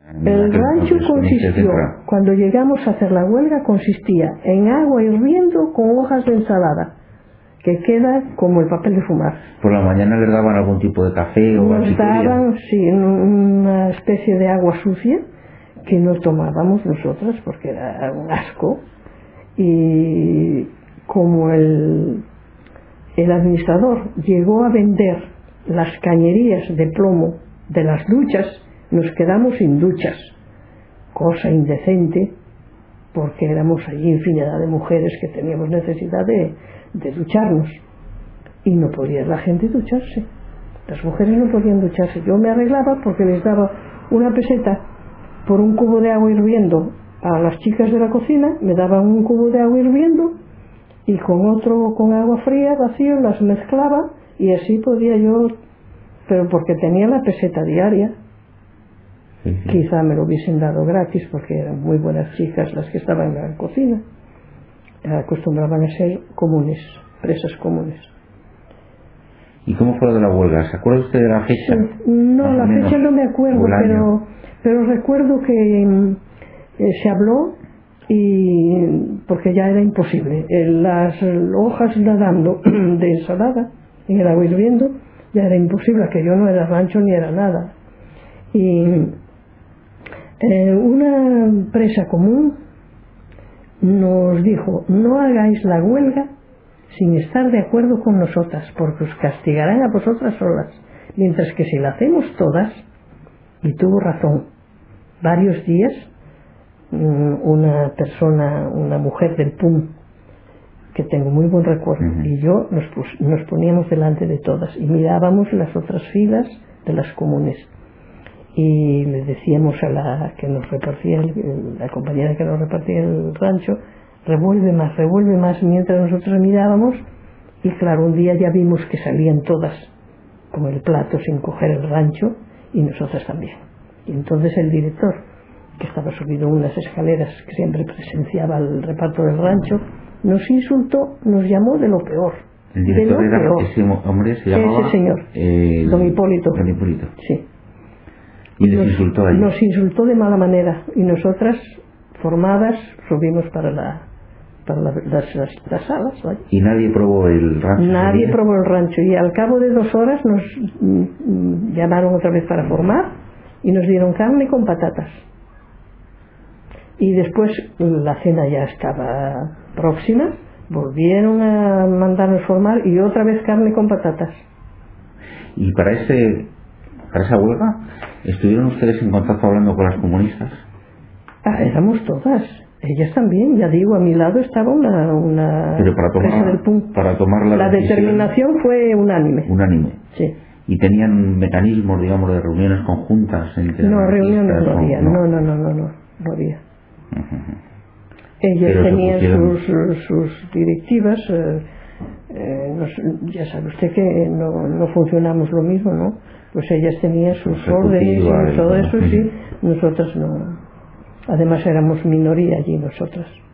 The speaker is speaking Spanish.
El rancho consistió, cuando llegamos a hacer la huelga, consistía en agua hirviendo con hojas de ensalada, que queda como el papel de fumar. ¿Por la mañana les daban algún tipo de café o nos daban, sí, una especie de agua sucia que no tomábamos nosotras porque era un asco, y como el administrador llegó a vender las cañerías de plomo de las duchas, nos quedamos sin duchas, cosa indecente, porque éramos allí infinidad de mujeres que teníamos necesidad de ducharnos, y no podía la gente ducharse, las mujeres no podían ducharse. Yo me arreglaba porque les daba una peseta por un cubo de agua hirviendo a las chicas de la cocina, me daban un cubo de agua hirviendo y con otro con agua fría vacío las mezclaba, y así podía yo, pero porque tenía la peseta diaria. Quizá me lo hubiesen dado gratis porque eran muy buenas chicas las que estaban en la cocina, acostumbraban a ser comunes, presas comunes. ¿Y cómo fue lo de la huelga? ¿Se acuerda usted de la fecha? No, la fecha no me acuerdo, pero recuerdo que se habló, y porque ya era imposible, las hojas nadando de ensalada en el agua hirviendo, ya era imposible, que yo no era rancho ni era nada. Y una presa común nos dijo: no hagáis la huelga sin estar de acuerdo con nosotras, porque os castigarán a vosotras solas, mientras que si la hacemos todas. Y tuvo razón. Varios días una persona, una mujer del PUM, que tengo muy buen recuerdo, y yo nos poníamos delante de todas y mirábamos las otras filas de las comunes, y le decíamos a la que nos repartía la compañera que nos repartía el rancho: revuelve más, mientras nosotros mirábamos. Y claro, un día ya vimos que salían todas con el plato sin coger el rancho, y nosotras también. Y entonces el director, que estaba subido unas escaleras, que siempre presenciaba el reparto del rancho, nos insultó, nos llamó de lo peor. El director era ese hombre, se llamaba ese señor, don Hipólito. Don Hipólito. Sí. Y les insultó ahí. Nos insultó de mala manera, y nosotras, formadas, subimos para las salas, ¿vale? Y nadie probó el rancho. Nadie probó el rancho, y al cabo de 2 horas nos llamaron otra vez para formar, y nos dieron carne con patatas. Y después la cena ya estaba próxima, volvieron a mandarnos formar, y otra vez carne con patatas. Y para esa huelga, ¿estuvieron ustedes en contacto hablando con las comunistas? Éramos todas, ellas también, ya digo, a mi lado estaba una pero para tomar la determinación fue unánime. Sí. ¿Y tenían mecanismos, digamos, de reuniones conjuntas entre no, reuniones no había, no había. Ellas tenían sus directivas, ya sabe usted que no funcionamos lo mismo, ¿no? Pues ellas tenían sus órdenes y todo eso, sí, nosotras no. Además éramos minoría allí nosotras.